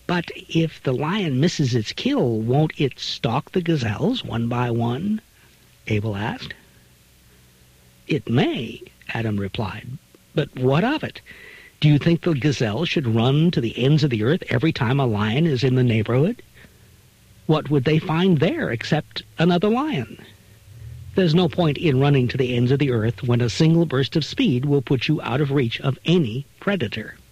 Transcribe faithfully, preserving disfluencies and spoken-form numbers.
But if the lion misses its kill, won't it stalk the gazelles one by one? Abel asked. It may, Adam replied. But what of it? Do you think the gazelle should run to the ends of the earth every time a lion is in the neighborhood? What would they find there except another lion? There's no point in running to the ends of the earth when a single burst of speed will put you out of reach of any predator.